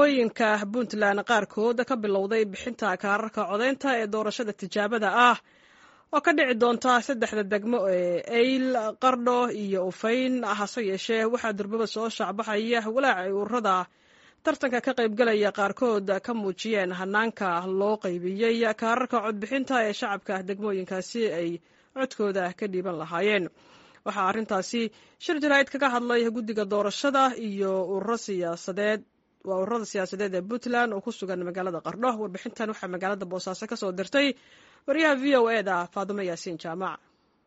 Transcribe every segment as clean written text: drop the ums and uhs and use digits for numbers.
degmooyinka Puntland qaarkood ka bilowday bixinta kaararka codeynta ee doorashada tijaabada ah oo ka dhici doonta saddexda degmo ee Eyl, Qardho iyo Ufayn. hase yeeshee waxaa durbaba soo shacbaxaya walaac ay ururada tartanka ka qaybgalaya qaarkood ka muujiyeen hanaanka loo qaybiyey kaararka codbixinta ee shacabka degmooyinkaasi ay codkooda ka dhiiban lahaayeen. waxaa arrintaasi shir jaraa'id kaga hadlay guddiga doorashada iyo ururada siyaasadeed ee Puntland oo ku sugan magaalada Qardho. warbixintan waxaa magaalada Boosaaso ka soo dirtay wariyaha VOA-da Faadumo Yaasiin Jaamac.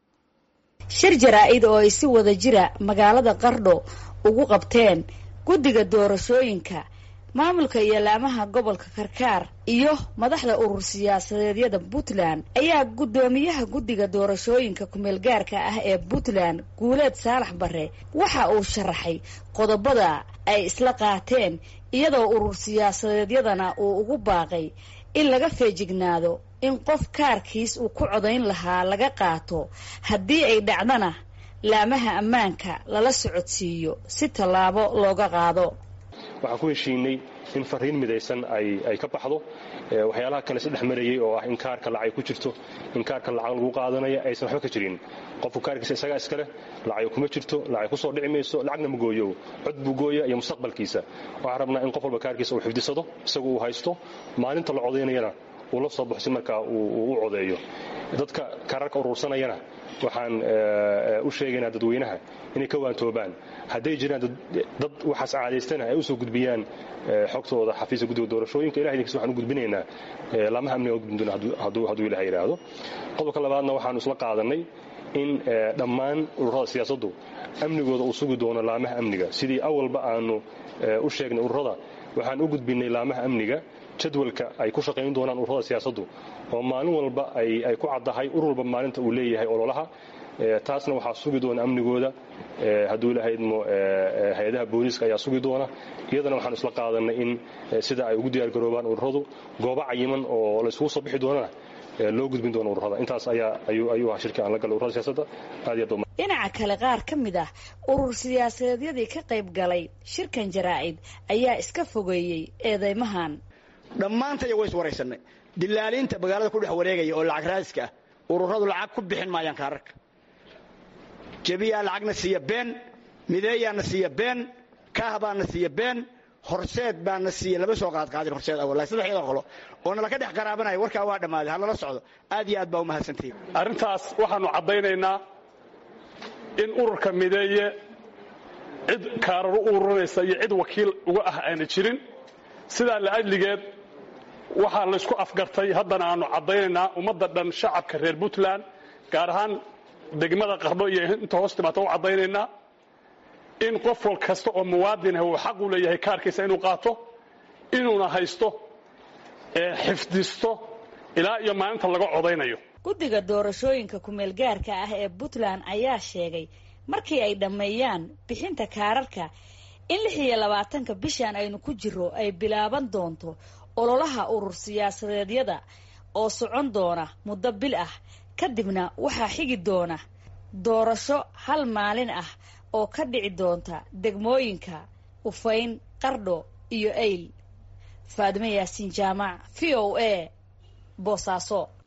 shir jaraa'id oo ay si wada jira magaalada Qardho ugu qabteen guddiga doorashooyinka, maamulka iyo laamaha gobolka Karkaar iyo madaxda urur siyaasadeedyada Puntland ayaa guddoomiyaha guddiga doorashooyinka kumeel gaarka ah ee Puntland Guuleed Saalax Barre waxa uu sharaxay qodobada ay isla qaateen, iyadoo urur siyaasadeedyadana uu ugu baaqay in laga feejignaado in qof kaarkiis uu ku codayn lahaa laga qaato, haddii ay dhacdana laamaha ammaanka lala socodsiiyo si tallaabo looga qaado. waxaan ku heshiinay in fariin midaysan ay ka baxdo waxyaalaha kale saddex marayay oo ah in kaarka lacag ku jirto, in kaarka lacag lagu qaadanayo aysan waxba ka jirin. qofku kaarkiisa isagaa iskale, lacag kuma jirto, lacag ku soo dhici mayso, lacagna ma gooyo, cod buu gooya iyo mustaqbalkiisa. waxaan rabnaa in qof walba kaarkiisa uu xifdisado, isagu uu haysto, maalinta la codaynayana uu la soo baxo si markaa uu u codeeyo. dadka kaararka urursanayana waxaan u sheegaynaa dadweynaha inay ka waantoobaan. hadday jiraan dad waxaas caadaystana ay u soo gudbiyaan xogtooda xafiiska guddiga doorashooyinka. ilahay idinkiisa waxaan u gudbinaynaa laamaha amniga u gudbin hadduu ilahay yidhaahdo. qodobka labaadna waxaanu isla qaadanay in dhammaan ururada siyaasaddu amnigooda uu sugi doono laamaha amniga. sidii awalba aanu u sheegnay ururada, waxaan u gudbinay laamaha amniga jadwalka ay ku shaqayn doonaan ururada siyaasaddu, oo maalin walba ay ku caddahay urur walba maalinta uu leeyahay ololaha. taasna waxaa sugi doona amnigooda hadduu ilahay idmo hay-adaha booliiska ayaa sugi doona. iyadana waxaan isla qaadanay in sida ay ugu diyaargaroobaan ururadu goobo cayiman oo laysugu soo bixi doonana loo gudbin doono ururada. intaas ayuu ahaa shirkii aan la galay ururada siyaasadda. aad iyo aad. dhinaca kale, qaar ka mid ah urur siyaasadeedyadii ka qayb galay shirkan jaraa'id ayaa iska fogeeyey eedeymahan. dhammaantaya way is waraysanay. dilaaliinta magaalada ku dhex wareegaya oo lacag raadiska ah, ururadu lacag ku bixin maayaan kaararka. jabiyaa lacagna siiya been, mideeyaana siiya been, kaahbaana siiya been, horseed baana siiya laba soo qaadqaadin horseed awal saddexda qolo oo nala ka dhex qaraabanaya. warkaa waa dhammaaday, ha lala socdo. aad iyo aad baa u mahadsantihiin. arrintaas waxaanu caddaynaynaa in ururka mideeye cid kaarar u ururinaysa iyo cid wakiil uga ah aana jirin. sidaa la'ajligeed waxaa laysku afgartay, haddana aanu caddaynaynaa ummadda dhan, shacabka reer Puntland gaar ahaan degmada Qardho iyo inta hoos timaata u caddaynaynaa in qof wal kasta oo muwaadin ah uu xaq u leeyahay kaarkiisa inuu qaato, inuuna haysto xifdisto ilaa iyo maalinta laga codaynayo. guddiga doorashooyinka kumeel gaarka ah ee Puntland ayaa sheegay markii ay dhammeeyaan bixinta kaararka in 26 bishan aynu ku jiro ay bilaaban doonto ololaha urur siyaasadeedyada oo socon doona muddo bil ah. kadibna waxaa xigi doona doorasho hal maalin ah oo ka dhici doonta degmooyinka Ufayn, Qardho iyo Eyl. Faadumo Yaasiin Jaamac, VOA, Boosaaso.